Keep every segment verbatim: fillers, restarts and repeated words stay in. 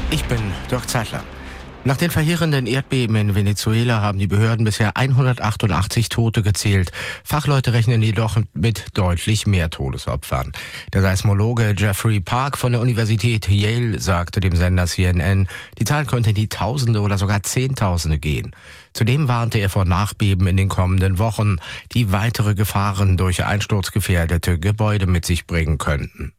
Ich bin Dirk Zeitler. Nach den verheerenden Erdbeben in Venezuela haben die Behörden bisher hundertachtundachtzig Tote gezählt. Fachleute rechnen jedoch mit deutlich mehr Todesopfern. Der Seismologe Jeffrey Park von der Universität Yale sagte dem Sender C N N, die Zahl könnte in die Tausende oder sogar Zehntausende gehen. Zudem warnte er vor Nachbeben in den kommenden Wochen, die weitere Gefahren durch einsturzgefährdete Gebäude mit sich bringen könnten.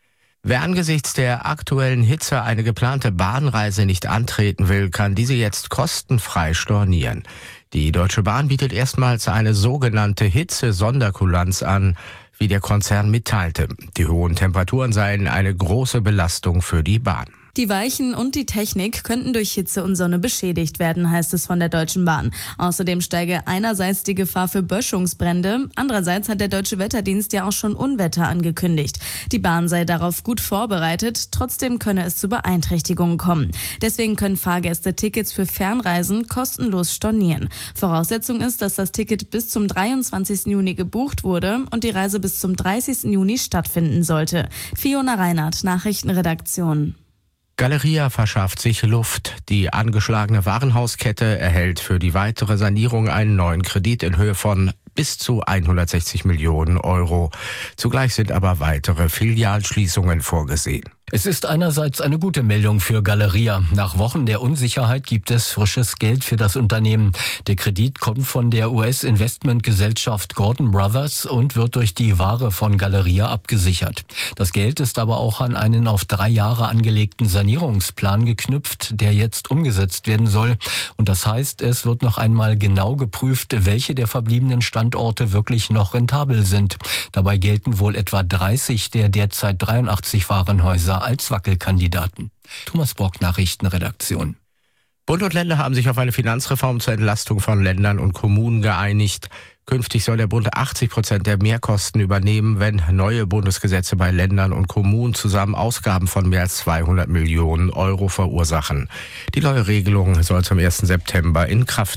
Wer angesichts der aktuellen Hitze eine geplante Bahnreise nicht antreten will, kann diese jetzt kostenfrei stornieren. Die Deutsche Bahn bietet erstmals eine sogenannte Hitze-Sonderkulanz an, wie der Konzern mitteilte. Die hohen Temperaturen seien eine große Belastung für die Bahn. Die Weichen und die Technik könnten durch Hitze und Sonne beschädigt werden, heißt es von der Deutschen Bahn. Außerdem steige einerseits die Gefahr für Böschungsbrände, andererseits hat der Deutsche Wetterdienst ja auch schon Unwetter angekündigt. Die Bahn sei darauf gut vorbereitet, trotzdem könne es zu Beeinträchtigungen kommen. Deswegen können Fahrgäste Tickets für Fernreisen kostenlos stornieren. Voraussetzung ist, dass das Ticket bis zum dreiundzwanzigsten Juni gebucht wurde und die Reise bis zum dreißigsten Juni stattfinden sollte. Fiona Reinhardt, Nachrichtenredaktion. Galeria verschafft sich Luft. Die angeschlagene Warenhauskette erhält für die weitere Sanierung einen neuen Kredit in Höhe von bis zu hundertsechzig Millionen Euro. Zugleich sind aber weitere Filialschließungen vorgesehen. Es ist einerseits eine gute Meldung für Galeria. Nach Wochen der Unsicherheit gibt es frisches Geld für das Unternehmen. Der Kredit kommt von der U S-Investmentgesellschaft Gordon Brothers und wird durch die Ware von Galeria abgesichert. Das Geld ist aber auch an einen auf drei Jahre angelegten Sanierungsplan geknüpft, der jetzt umgesetzt werden soll. Und das heißt, es wird noch einmal genau geprüft, welche der verbliebenen Standorte wirklich noch rentabel sind. Dabei gelten wohl etwa dreißig der derzeit dreiundachtzig Warenhäuser als Wackelkandidaten. Thomas Brock, Nachrichtenredaktion. Bund und Länder haben sich auf eine Finanzreform zur Entlastung von Ländern und Kommunen geeinigt. Künftig soll der Bund achtzig Prozent der Mehrkosten übernehmen, wenn neue Bundesgesetze bei Ländern und Kommunen zusammen Ausgaben von mehr als zweihundert Millionen Euro verursachen. Die neue Regelung soll zum ersten September in Kraft